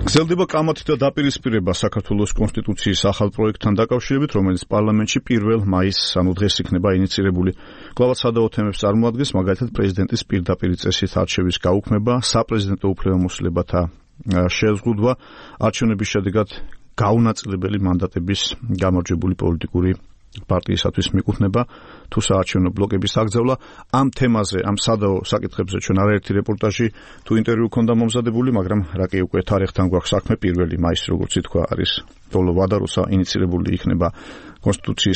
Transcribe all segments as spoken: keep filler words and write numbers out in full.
გრძელდება კამათი და დაპირისპირება საქართველოს კონსტიტუციის ახალ პროექტთან დაკავშირებით, რომელიც პარლამენტში პირველ მაისს, ანუ დღეს იქნება ინიცირებული. კვლავაც სადავო თემებს წარმოადგენს, მაგალითად პრეზიდენტის პირდაპირ წესით არჩევის გაუქმება, საპრეზიდენტო უფლებამოსილებათა შეზღუდვა, არჩევნების შედეგად გაუნაწილებელი მანდატების გამარჯვებული პოლიტიკური პარტიისათვის მიკუთვნება თუ საარჩევნო ბლოკების აღძევლა. ამ თემაზე, ამ სადავო საკითხებზე ჩვენ არაერთი რეპორტაჟი თუ ინტერვიუ ქონდა მომზადებული, მაგრამ რა კი უკვე თარიღთან გვაქვს საქმე, პირველი მაისი, როგორც ითქვა, არის ბოლო ვადა, როცა ინიცირებული იქნება კონსტიტუციის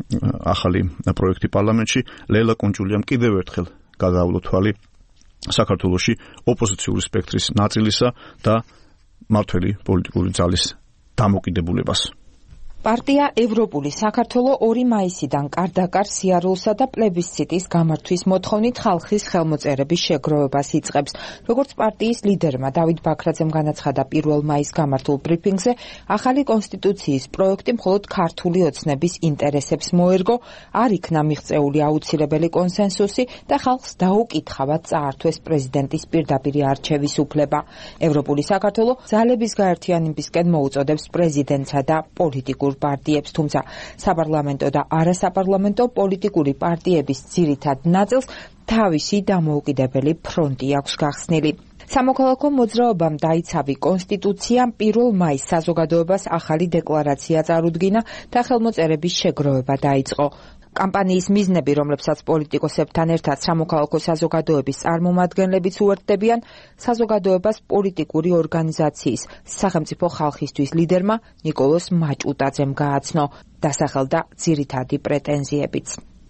ახალი პროექტი პარლამენტში. ლეილა კუნჭულიამ კიდევ ერთხელ გადაავლო თვალი საქართველოში ოპოზიციური სპექტრის ნაწილისა და მმართველი პოლიტიკური ძალის დამოკიდებულებას. პარტია ევროპული საქართველო ორი მაისიდან კარდაკარ სიარულსა და პლებისციტის გამართვის მოთხოვნით ხალხის ხელმოწერების შეგროვებას იწყებს. როგორც პარტიის ლიდერმა დავით ბაქრაძემ განაცხადა პირველ მაისს გამართულ ბრიფინგზე, ახალი კონსტიტუციის პროექტი მხოლოდ ქართული ოცნების ინტერესებს მოერგო, არ იქნა მიღწეული აუცილებელი კონსენსუსი და ხალხს დაუკითხავად წაართვეს პრეზიდენტის პირდაპირ არჩევის უფლება. ევროპული საქართველო ძალების გაერთიანებისკენ მოუწოდებს პრეზიდენტსა და პოლიტიკურ პარტიებს, თუმცა საპარლამენტო და არასაპარლამენტო პოლიტიკური პარტიების ძირითად ნაწილს თავისი დამოუკიდებელი ფრონტი აქვს გახსნილი. სამოქალაქო მოძრაობამ დაიცავი კონსტიტუციამ პირველ მაისს საზოგადოებას ახალი დეკლარაცია წარუდგინა და ხელმოწერების შეგროვება დაიწყო. კამპანიის მიზნები, რომლებსაც პოლიტიკოსებთან ერთად სამოქალაქო საზოგადოების წარმომადგენლებიც უერთდებიან, საზოგადოებას პოლიტიკური ორგანიზაციის სახელმწიფო ხალხისთვის ლიდერმა ნიკოლოზ მაჭუტაძემ გააცნო, დასახელდა ძირითადი პრეტენზიებიც.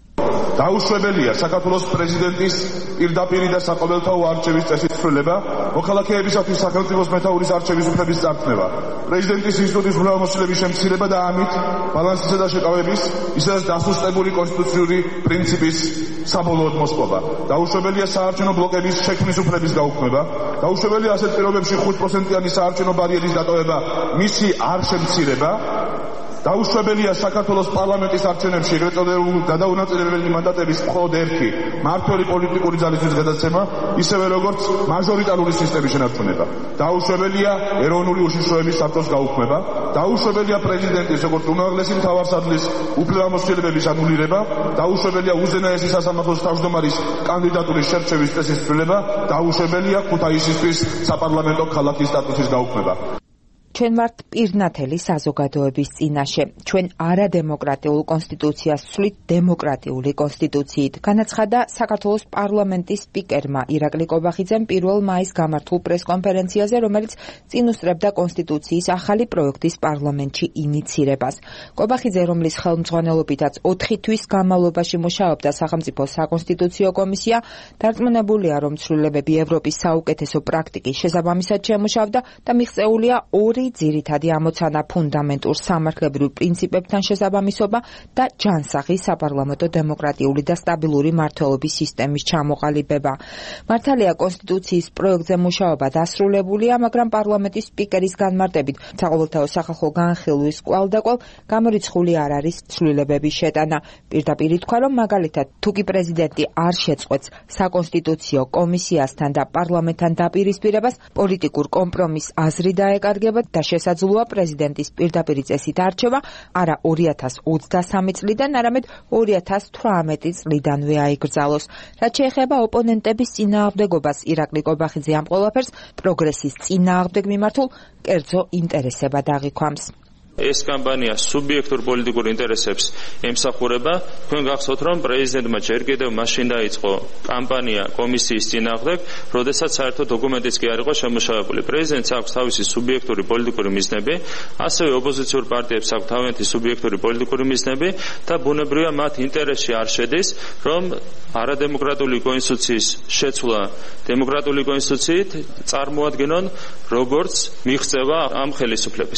დაუშვებელია საქართველოს პრეზიდენტის პირდაპირი და საყოველთაო არჩევის წესის ცვლილება, მოქალაქეებისათვის სახელმწიფოს მეთაურის არჩევის უფლების წარქმნება, პრეზიდენტის ინსტიტუტის უფლებამოსილების შემცირება და ამით ბალანსისა და შეკავების, ისედაც დასუსტებული კონსტიტუციური პრინციპის საბოლოოდ მოსპობა. დაუშვებელია საარჩევნო ბლოკების შექმნის უფლების გაუქმება, დაუშვებელია ასეთ პირობებში ხუთ პროცენტიანი საარჩევნო ბარიერის დატოვება, მისი არ შემცირება. დაუშვებელია საქართველოს პარლამენტის არჩევნებში ეგრეთ წოდებული გადაუნაწილებელი მანდატების მხოლოდ ერთი მმართველი პოლიტიკური ძალისთვის გადაცემა, ისევე როგორც მაჟორიტარული სისტემის შენარჩუნება. დაუშვებელია ეროვნული უშიშროების საბჭოს გაუქმება, დაუშვებელია პრეზიდენტის როგორც უმაღლესი მთავარსარდლის უფლებამოსილებების ანულირება, დაუშვებელია უზენაესი სასამართლოს თავმჯდომარის კანდიდატურის შერჩევის წესის ცვლილება, დაუშვებელია ქუთაისისთვის საპარლამენტო ქალაქის სტატუსის გაუქმება. ჩვენ ვართ პირნათელი საზოგადოების წინაშე. ჩვენ არადემოკრატიულ კონსტიტუციას ვცვლით დემოკრატიული კონსტიტუციით, განაცხადა საქართველოს პარლამენტის სპიკერმა ირაკლი კობახიძემ პირველ მაისს გამართულ პრესკონფერენციაზე, რომელიც წინ უსწრებდა კონსტიტუციის ახალი პროექტის პარლამენტში ინიცირებას. კობახიძე, რომლის ხელმძღვანელობითაც ოთხი თვის განმავლობაში მუშაობდა სახელმწიფო საკონსტიტუციო კომისია, დარწმუნებულია, რომ ცვლილებები ევროპის საუკეთესო პრაქტიკის შესაბამისად შემუშავდა და მიღწეულია ორი ძირითადი ამოცანა ფუნდამენტურ სამართლებრივ პრინციპებთან შესაბამისობა და ჯანსაღი საპარლამენტო დემოკრატიული და სტაბილური მმართველობის სისტემის ჩამოყალიბება. მართალია კონსტიტუციის პროექტზე მუშაობა დასრულებულია, მაგრამ პარლამენტის სპიკერის განმარტებით საყოველთაო სახალხო განხილვის კვალდაკვალ გამორიცხული არ არის ცვლილებების შეტანა. პირდაპირ ითქვა, რომ მაგალითად თუ კი პრეზიდენტი არ შეწყვეტს საკონსტიტუციო კომისიასთან და პარლამენტთან დაპირისპირებას, პოლიტიკურ კომპრომისს აზრი დაეკარგება და შესაძლოა პრეზიდენტის პირდაპირ წესით არჩევა არა ორი ათას ოცდასამი წლიდან, არამედ ორი ათას თვრამეტი წლიდანვე აიგრძალოს. რაც შეეხება ოპონენტების წინააღმდეგობას, ირაკლი კობახიძე ამ ყველაფერს პროგრესის წინააღმდეგ მიმართულ კერძო ინტერესებად აღიქვამს. ეს კამპანია სუბიექტურ პოლიტიკურ ინტერესებს ემსახურება. თქვენ გახსოვთ, რომ პრეზიდენტმა ჯერ კიდევ მაშინ დაიწყო კამპანია კომისიის წინააღმდეგ, როდესაც საერთო დოკუმენტიც კი არ იყო შემუშავებული. პრეზიდენტს აქვს თავისი სუბიექტური პოლიტიკური მიზნები, ასევე ოპოზიციურ პარტიებს აქვს თავიანთი სუბიექტური პოლიტიკური მიზნები და ბუნებრივია მათ ინტერესში არ შედის, რომ არადემოკრატიული კონსტიტუციის შეცვლა დემოკრატიული კონსტიტუციით წარმოადგენონ როგორც მიღწევა ამ ხელისუფლების.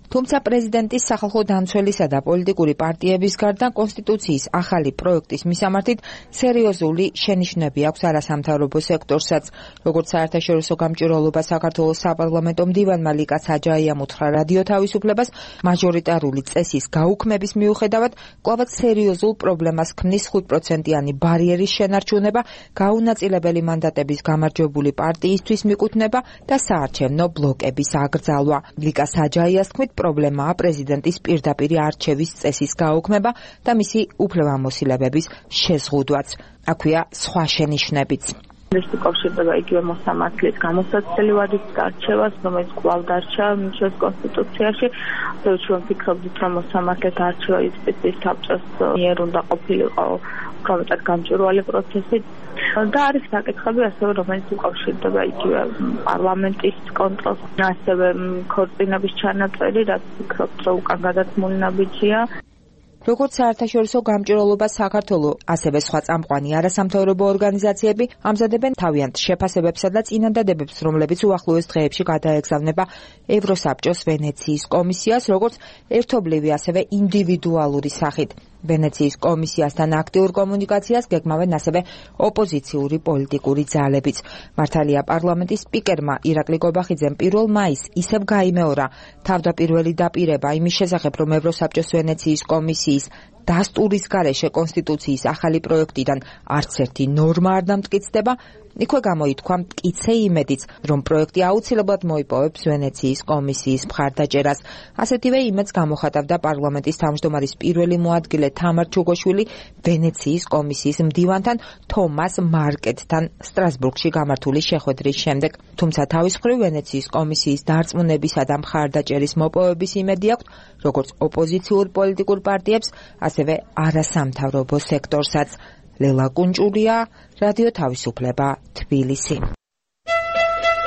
თუმცა პრეზიდენტის სახალხო დამცველისა და პოლიტიკური პარტიების გარდა კონსტიტუციის ახალი პროექტის მისამართით სერიოზული შენიშვნები აქვს არასამთავრობო სექტორსაც. როგორც საერთაშორისო გამჭვირვალობა საქართველოს საპარლამენტო მდივანმა ლიკა საჯაიამ უთხრა რადიო თავისუფლებას, მაჟორიტარული წესის გაუქმების მიუხედავად კვლავაც სერიოზულ პრობლემას ქმნის ხუთ პროცენტიანი ბარიერის შენარჩუნება, გაუნაწილებელი მანდატების გამარჯვებული პარტიისთვის მიკუთვნება და საარჩევნო ბლოკების აკრძალვა. ლიკა საჯაიას თქმით, პრობლემაა პრეზიდენტის პირდაპირი არჩევის წესის გაუქმება და მისი უფლებამოსილებების შეზღუდვაც. აქვეა სხვა შენიშვნებიც. ეს უკავშირდება იგივე მოსამართლის გამოსაცდელი ვადის არჩევას, რომელიც კვლავ დარჩა ჩვენს კონსტიტუციაში. ჩვენ ვფიქრობთ, რომ მოსამართლეს არჩევა ისპეციის საბჭოს მიერ უნდა ყოფილიყო უკავიათ გამჭვირვალე პროცესი და არის საკითხები ასევე, რომელიც უკავშირდება იგივე პარლამენტის კონტროლს, ასევე ქორწინების ჩანაწერი, რაც ვფიქრობთ, რომ უკან გადაცმული ნაბიჯია. როგორც საერთაშორისო გამჭვირვალობა საქართველო, ასევე სხვა წამყვანი არასამთავრობო ორგანიზაციები ამზადებენ თავიანთ შეფასებებსა და წინადადებებს, რომლებიც უახლოეს დღეებში გადაეგზავნება ევროსაბჭოს ვენეციის კომისიას, როგორც ერთობლივი, ასევე ინდივიდუალური სახით. ვენეციის კომისიასთან აქტიურ კომუნიკაციას გეგმავენ ასევე ოპოზიციური პოლიტიკური ძალებიც. მართალია პარლამენტის სპიკერმა ირაკლი კობახიძემ პირველ მაისს ისევ გაიმეორა თავდაპირველი დაპირება იმის შესახებ, რომ ევროსაბჭოს ვენეციის კომისიის დასტურის გარეშე კონსტიტუციის ახალი პროექტიდან არც ერთი ნორმა არ დამტკიცდება. იქვე გამოითქვა მტკიცე იმედიც, რომ პროექტი აუცილებლად მოიპოვებს ვენეციის კომისიის მხარდაჭერას. ასეთივე იმედს გამოხატავდა პარლამენტის თავმჯდომარის პირველი მოადგილე თამარ ჩუგოშვილი ვენეციის კომისიის მდივანთან თომას მარკეტთან სტრასბურგში გამართული შეხვედრის შემდეგ. თუმცა თავის მხრივ ვენეციის კომისიის დარწმუნებისა და მხარდაჭერის მოპოვების იმედი აქვს როგორც ოპოზიციურ პოლიტიკურ პარტიებს, ასევე არასამთავრობო სექტორსაც. ლელა კუნჭულია, რადიო თავისუფლება, თბილისი.